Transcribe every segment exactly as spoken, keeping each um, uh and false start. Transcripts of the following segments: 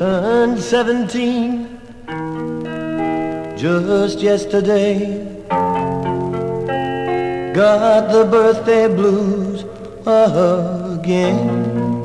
turned seventeen just yesterday. Got the birthday blues again.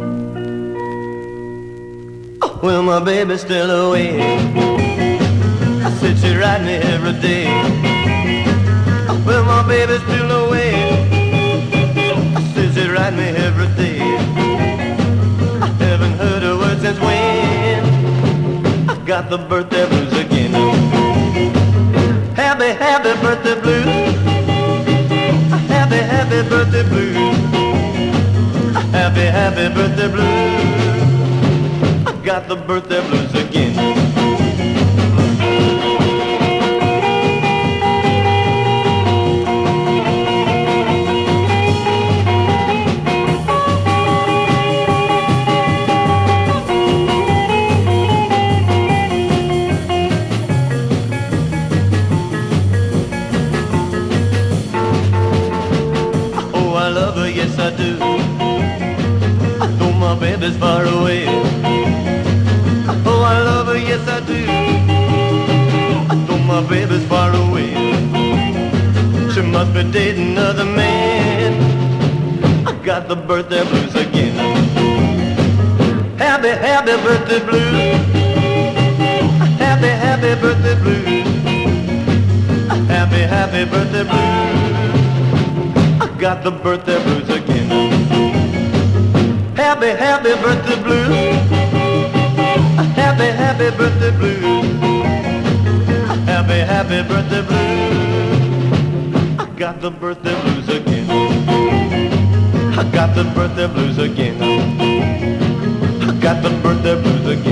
Well, my baby's still away. I said she ride me every day. Well, my baby's still away. I said she ride me every day. I haven't heard a word since when I got the birthday blues again. Happy, happy birthday blues. Happy, happy birthday blues. Happy, happy birthday blues. I got the birthday blues again. Yes, I do. Though my baby's far away. Oh, I love her, yes, I do. Though my baby's far away. She must be dating another man. I got the birthday blues again. Happy, happy birthday blues. Happy, happy birthday blues. Happy, happy birthday blues. Got the birthday blues again. Happy, happy birthday blues. Happy, happy birthday blues. Happy, happy birthday blues. I got the birthday blues again. I got the birthday blues again. I got the birthday blues again.